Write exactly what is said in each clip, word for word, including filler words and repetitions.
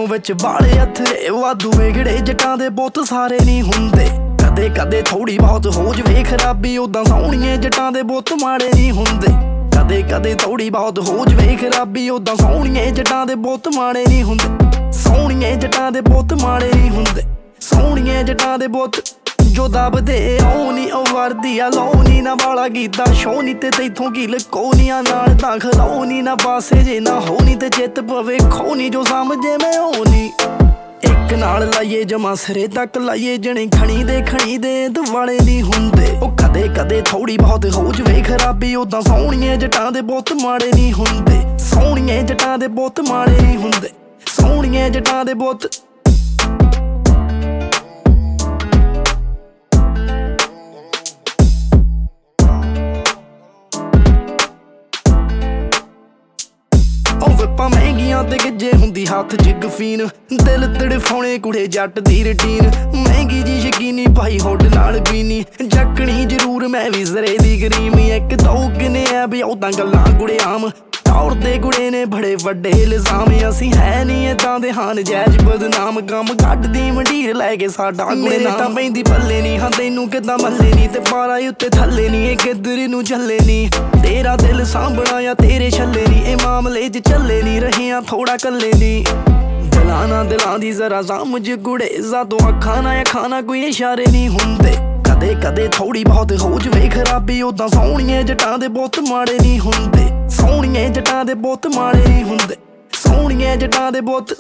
विच बाले हथरे वाधू वेगड़े जटां दे बहुत सारे नहीं हुंदे। कदे कदे थोड़ी बहुत हो जवे खराबी उदां सोहणिए जटां दे बहुत माड़े नहीं हुंदे। कदे कदे थोड़ी बहुत हो जवे खराबी उदां सोहणिए जटां दे बहुत माड़े नहीं हुंदे। सोहणिए जटां दे बहुत माड़े नहीं हुंदे। सोहणिए जटां दे बहुत जो दबदे ओ नी ओ वर्दी आ लो नी ना वाला गीता शो नी ते तैथों की लको नी आ नाल तां खलो नी ना पासे जे ना हो नी ते चित पवे खो नी जो समझे मैं ओ नी। एक नाल लाइए जमा सिरे तक लाइए जने खणी दे खणी दे दुआले नहीं हुंदे। ओ कदे कदे थोड़ी बहुत हो जवे खराबी उदां सोहणिए जटां दे बहुत माड़े नहीं हुंदे। सोहणिए जटां दे बहुत माड़े नहीं हुंदे। सोहणिए जटां दे बहुत महंगियां ते गिजे हुंदी हाथ च गफीन दिल तड़फाउणे कुड़े जट दी रूटीन। महंगी जी यकीनी भाई होड नाल बीनी जकनी जरूर मैं भी जरे दी करीम। एक दो किने है भी उदां गल्लां कुड़े आम तौर दे कुड़े ने बड़े वड्डे इल्जाम। असी है नी इदां दे हान जैज बदनाम कम कड्डदी मंडीर लैके साडा कुड़े ना तां पैंदी पल्ले नी हां तैनू किदां मल्ले नी ते पारा उत्ते थल्ले नी ए किधर नू चले नी। तेरा दिल सांभना या तेरे छल्ले नी ए मामले च चले नी रहे थोड़ा कल्ले नी। दिलाना दिलां दी जरा समझ कुड़े जादों अखां ना अखां ना कोई इशारे नहीं हुंदे। कदे कदे थोड़ी बहुत हो जवे खराबी उदां सोहणिए जटां दे बहुत माड़े नहीं हुंदे। सोहणिए जटां दे बहुत माड़े नहीं हुंदे। सोहणिए जटां दे बहुत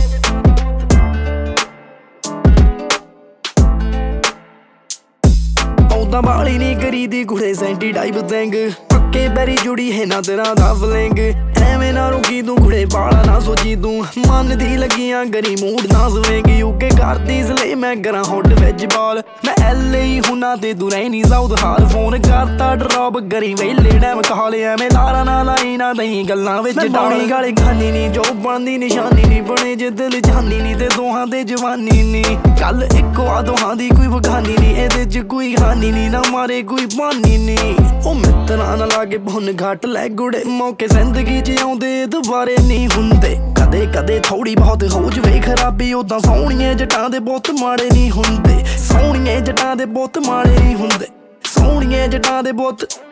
उदां बाली नहीं करी दी कुड़े सेंटी टाइप देंग पक्के पैरी जुड़ी है ना तेरा दा फलेंग। एवें ना रुकी तू कुड़े बाला ना सोची तू मन दी लगियां गरी मूड ना सवेंगी। यूके करदी इसलिए मैं करा हॉट वेज बॉल मैं एल ही हुना ते तू रहनी साउथ हाल फोन करता ड्रॉप करी वेले डैम कॉल एवें लारा ना लाई ना दही गल्लां विच डाली गाली खानी नी जो बनदी निशानी नी बने जे दिल जानी नी ते दोहां ते जवानी नी। कल इक्को आ दोहां दी कोई बखानी नी एदे च कोई हानी नी ना मारे कोई बानी नी। ओ मित्तरां ना लागे भुन घट लै गुड़े मौके जिंदगी च आउंदे दुबारे नहीं हुंदे। कदे कदे थोड़ी बहुत हो जवे खराबी उदां सोहणिए जटां दे बहुत माड़े नहीं हुंदे। सोहणिए जटां दे बहुत माड़े नहीं हुंदे। सोहणिए जटां दे बहुत